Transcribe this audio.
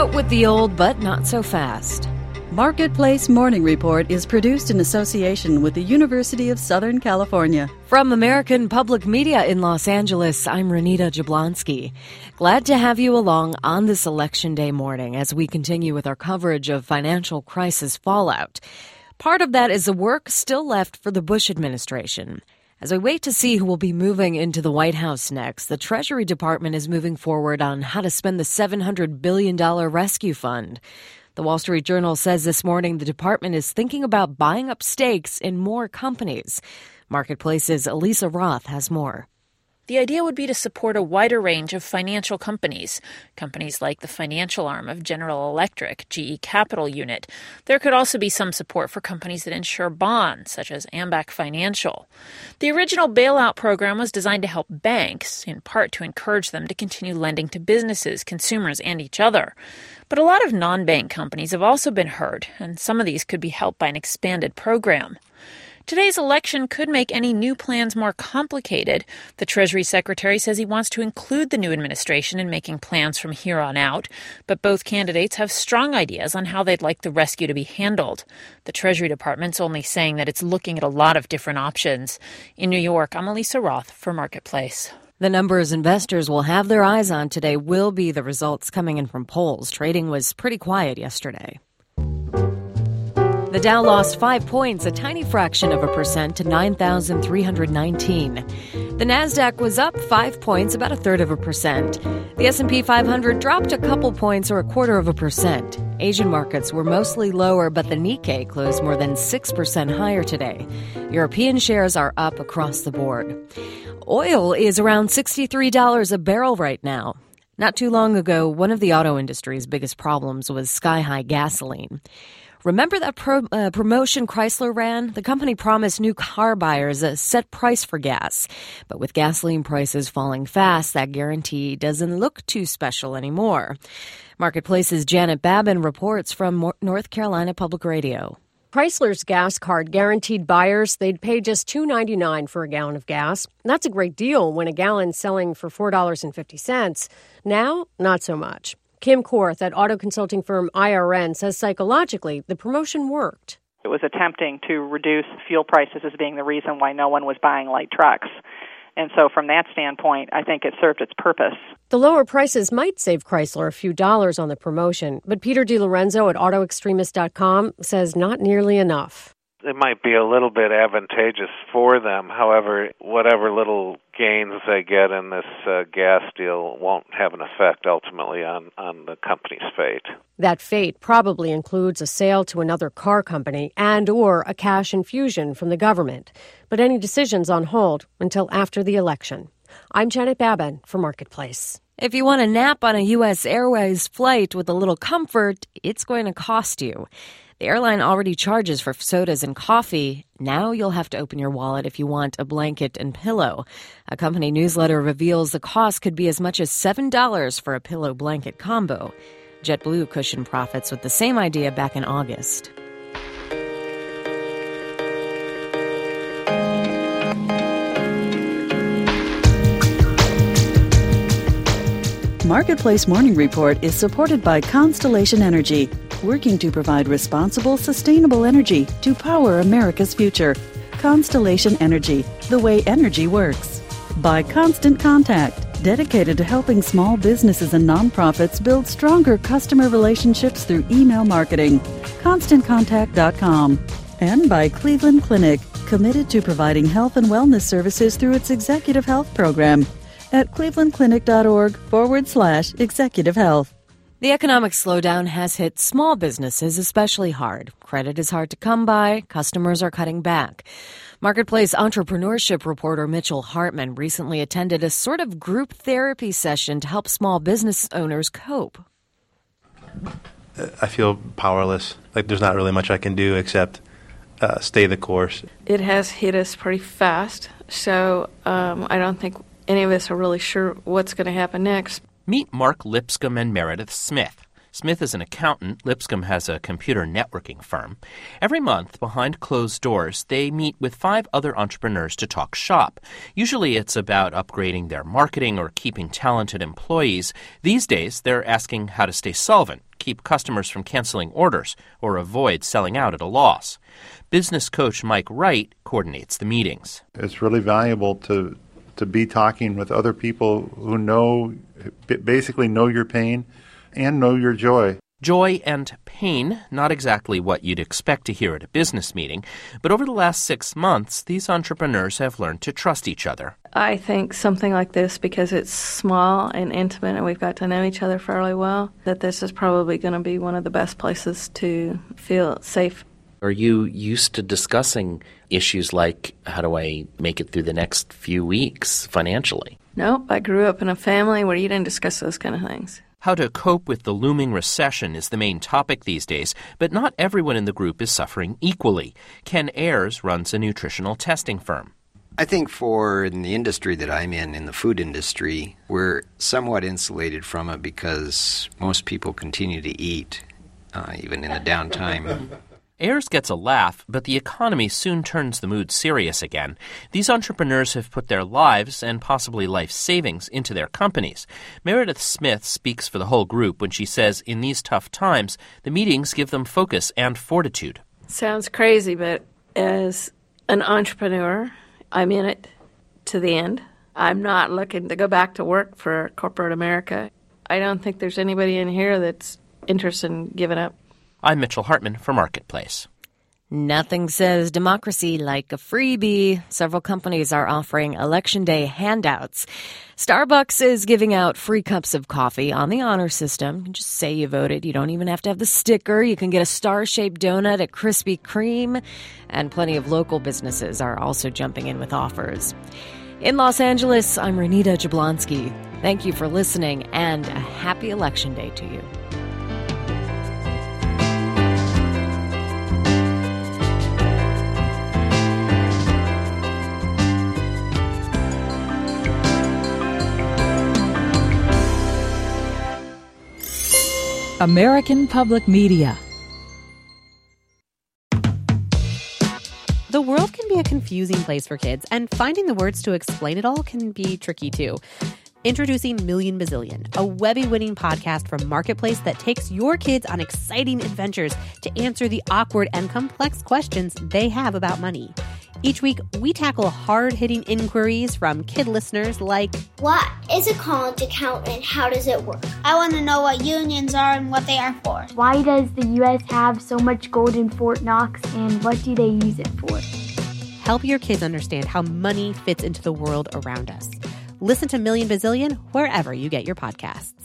Out with the old, but not so fast. Marketplace Morning Report is produced in association with the University of Southern California. From American Public Media in Los Angeles, I'm Renita Jablonski. Glad to have you along on this Election Day morning as we continue with our coverage of financial crisis fallout. Part of that is the work still left for the Bush administration. As we wait to see who will be moving into the White House next, the Treasury Department is moving forward on how to spend the $700 billion rescue fund. The Wall Street Journal says this morning the department is thinking about buying up stakes in more companies. Marketplace's Elisa Roth has more. The idea would be to support a wider range of financial companies like the financial arm of General Electric, GE Capital Unit. There could also be some support for companies that insure bonds, such as Ambac Financial. The original bailout program was designed to help banks, in part to encourage them to continue lending to businesses, consumers, and each other. But a lot of non-bank companies have also been hurt, and some of these could be helped by an expanded program. Today's election could make any new plans more complicated. The Treasury Secretary says he wants to include the new administration in making plans from here on out, but both candidates have strong ideas on how they'd like the rescue to be handled. The Treasury Department's only saying that it's looking at a lot of different options. In New York, I'm Elisa Roth for Marketplace. The numbers investors will have their eyes on today will be the results coming in from polls. Trading was pretty quiet yesterday. The Dow lost 5 points, a tiny fraction of a percent, to 9,319. The Nasdaq was up 5 points, about 1/3%. The S&P 500 dropped a couple points, or 1/4%. Asian markets were mostly lower, but the Nikkei closed more than 6% higher today. European shares are up across the board. Oil is around $63 a barrel right now. Not too long ago, one of the auto industry's biggest problems was sky-high gasoline. Remember that promotion Chrysler ran? The company promised new car buyers a set price for gas. But with gasoline prices falling fast, that guarantee doesn't look too special anymore. Marketplace's Janet Babin reports from North Carolina Public Radio. Chrysler's gas card guaranteed buyers they'd pay just $2.99 for a gallon of gas. That's a great deal when a gallon's selling for $4.50. Now, not so much. Kim Korth at auto consulting firm IRN says psychologically the promotion worked. It was attempting to reduce fuel prices as being the reason why no one was buying light trucks. And so from that standpoint, I think it served its purpose. The lower prices might save Chrysler a few dollars on the promotion, but Peter DiLorenzo at AutoExtremist.com says not nearly enough. It might be a little bit advantageous for them. However, whatever little gains they get in this gas deal won't have an effect ultimately on the company's fate. That fate probably includes a sale to another car company and or a cash infusion from the government. But any decisions on hold until after the election. I'm Janet Babin for Marketplace. If you want a nap on a U.S. Airways flight with a little comfort, it's going to cost you. The airline already charges for sodas and coffee. Now you'll have to open your wallet if you want a blanket and pillow. A company newsletter reveals the cost could be as much as $7 for a pillow-blanket combo. JetBlue cushioned profits with the same idea back in August. Marketplace Morning Report is supported by Constellation Energy, working to provide responsible, sustainable energy to power America's future. Constellation Energy, the way energy works. By Constant Contact, dedicated to helping small businesses and nonprofits build stronger customer relationships through email marketing. ConstantContact.com. And by Cleveland Clinic, committed to providing health and wellness services through its Executive Health Program at clevelandclinic.org/executive health. The economic slowdown has hit small businesses especially hard. Credit is hard to come by. Customers are cutting back. Marketplace entrepreneurship reporter Mitchell Hartman recently attended a sort of group therapy session to help small business owners cope. I feel powerless. Like there's not really much I can do except stay the course. It has hit us pretty fast, so I don't think any of us are really sure what's going to happen next. Meet Mark Lipscomb and Meredith Smith. Smith is an accountant. Lipscomb has a computer networking firm. Every month, behind closed doors, they meet with 5 other entrepreneurs to talk shop. Usually it's about upgrading their marketing or keeping talented employees. These days, they're asking how to stay solvent, keep customers from canceling orders, or avoid selling out at a loss. Business coach Mike Wright coordinates the meetings. It's really valuable to be talking with other people who basically know your pain and know your joy. Joy and pain, not exactly what you'd expect to hear at a business meeting, but over the last 6 months, these entrepreneurs have learned to trust each other. I think something like this, because it's small and intimate and we've got to know each other fairly well, that this is probably going to be one of the best places to feel safe. Are you used to discussing issues like, how do I make it through the next few weeks financially? Nope, I grew up in a family where you didn't discuss those kind of things. How to cope with the looming recession is the main topic these days, but not everyone in the group is suffering equally. Ken Ayers runs a nutritional testing firm. I think in the industry that I'm in the food industry, we're somewhat insulated from it because most people continue to eat, even in the downtime. Ayers gets a laugh, but the economy soon turns the mood serious again. These entrepreneurs have put their lives and possibly life savings into their companies. Meredith Smith speaks for the whole group when she says in these tough times, the meetings give them focus and fortitude. Sounds crazy, but as an entrepreneur, I'm in it to the end. I'm not looking to go back to work for corporate America. I don't think there's anybody in here that's interested in giving up. I'm Mitchell Hartman for Marketplace. Nothing says democracy like a freebie. Several companies are offering Election Day handouts. Starbucks is giving out free cups of coffee on the honor system. You just say you voted. You don't even have to have the sticker. You can get a star-shaped donut at Krispy Kreme. And plenty of local businesses are also jumping in with offers. In Los Angeles, I'm Renita Jablonski. Thank you for listening, and a happy Election Day to you. American Public Media. The world can be a confusing place for kids, and finding the words to explain it all can be tricky too. Introducing Million Bazillion, a Webby-winning podcast from Marketplace that takes your kids on exciting adventures to answer the awkward and complex questions they have about money. Each week, we tackle hard-hitting inquiries from kid listeners like, what is a college account and how does it work? I want to know what unions are and what they are for. Why does the U.S. have so much gold in Fort Knox and what do they use it for? Help your kids understand how money fits into the world around us. Listen to Million Bazillion wherever you get your podcasts.